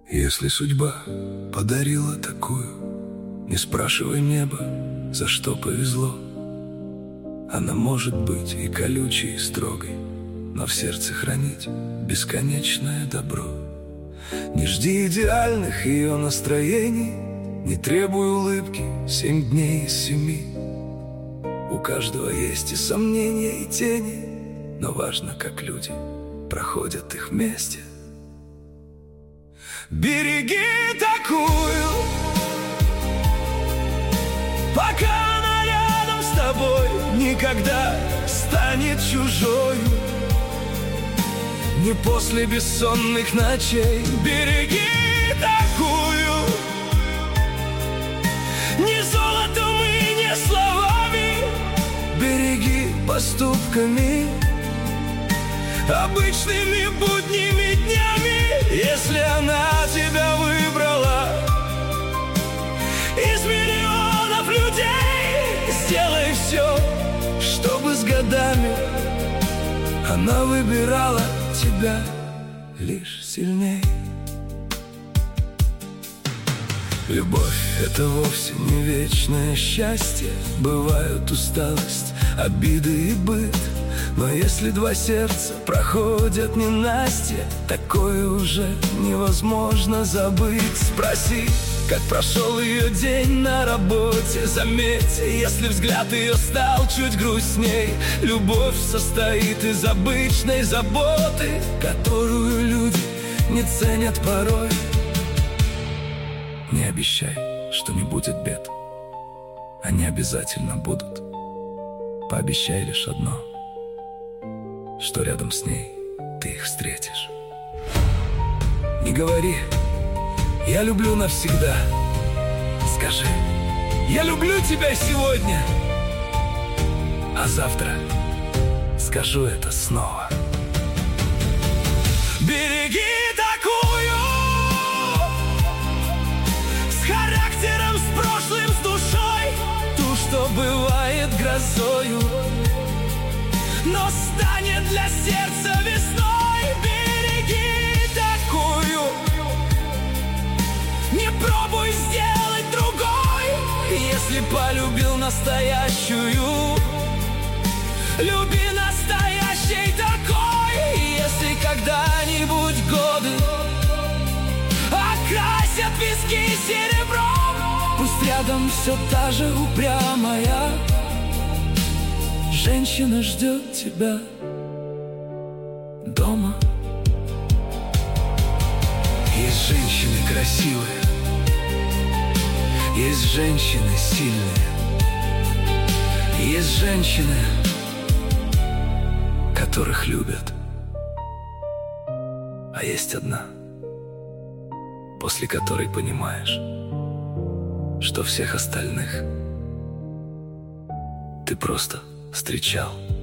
Если судьба подарила такую, не спрашивай небо, за что повезло. Она может быть и колючей, и строгой, но в сердце хранить бесконечное добро. Не жди идеальных ее настроений, не требуй улыбки 7 дней из 7. У каждого есть и сомнения, и тени, но важно, как люди проходят их вместе. Береги такую, пока она рядом с тобой, никогда станет чужою. Не после бессонных ночей. Береги такую, не золотом и не словами, береги поступками, обычными будними днями. Если она тебя выбрала из миллионов людей, сделай все, чтобы с годами она выбирала тебя лишь сильней. Любовь — это вовсе не вечное счастье. Бывают усталость, обиды и быт. Но если два сердца проходят ненастье, такое уже невозможно забыть. Спроси, как прошел ее день на работе. Заметь, если взгляд ее стал чуть грустней. Любовь состоит из обычной заботы, которую люди не ценят порой. Не обещай, что не будет бед, они обязательно будут. Пообещай лишь одно, что рядом с ней ты их встретишь. Не говори «я люблю навсегда», скажи «я люблю тебя сегодня», а завтра скажу это снова. Береги такую, с характером, с прошлым, с душой, ту, что бывает грозою, но станет для сердца весной. Береги такую, не пробуй сделать другой. Если полюбил настоящую, люби настоящей такой. Если когда-нибудь годы окрасят виски серебром, пусть рядом все та же упрямая женщина ждет тебя дома. Есть женщины красивые, есть женщины сильные, есть женщины, которых любят. А есть одна, после которой понимаешь, что всех остальных ты просто встречал.